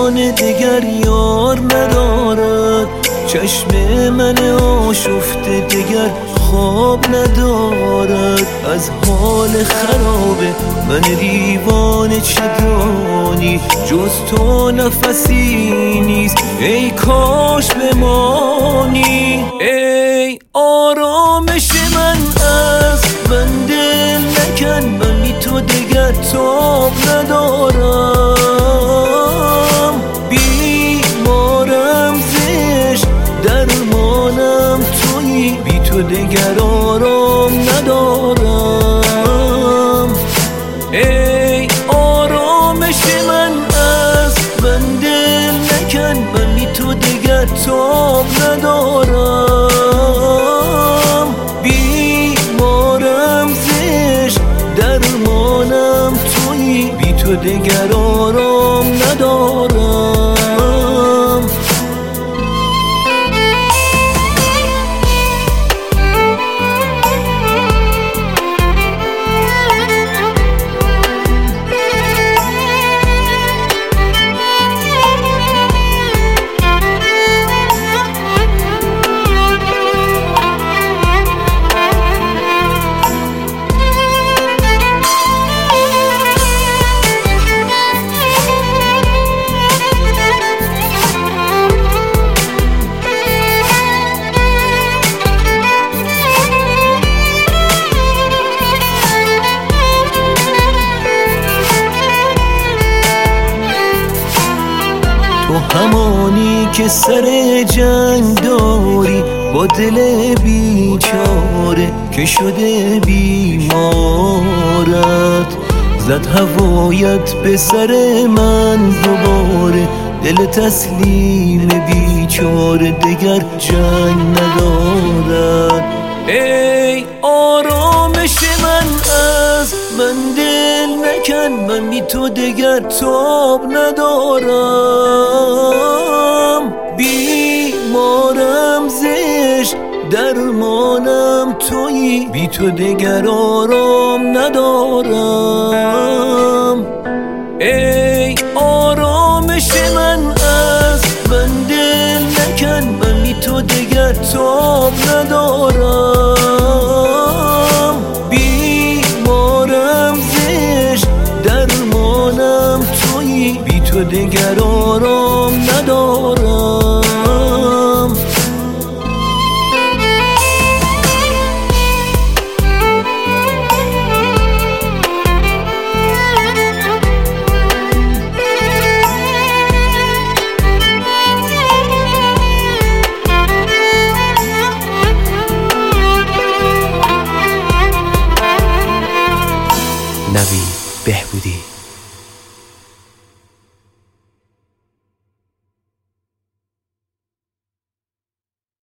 جان دگر یار ندارد، چشم من آشفته دگر خواب ندارد. از حال خراب من دیوانه چه دانی، جز تو نفسی نیست ای کاش بمانی. ای آرامش من از من دل نکن، من بی تو دگر تاب ندارم. بیمارم زشت درمانم تویی، بی تو دگر آرام ندارم. ای آرامش من از من دل نکن، من بی تو دگر تاب ندارم. بیمارم زشت درمانم تویی، بی تو دگر آرام ندارم. تو همانی که سر جنگ داری با دل بیچاره که شده بیمارت. زد هوایت به سر من دوباره، دل تسلیم بیچاره دگر جنگ ندارد. ای آرامش من از من دل نکن، من بی تو دگر تاب ندارم. بیمارم زشت درمانم تویی، بی تو دگر آرام ندارم. ای آرامش من از من دل نکن، من بی تو دگر تاب ندارم. بیمارم زشت درمانم تویی، بی تو دگر آرام ندارم. نوید بهبودی.